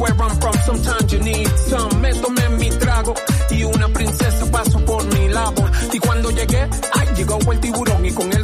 where I'm from, sometimes you need some. Me tomé mi trago y una princesa pasó por mi lado. Y cuando llegué, ay, llegó el tiburón y con él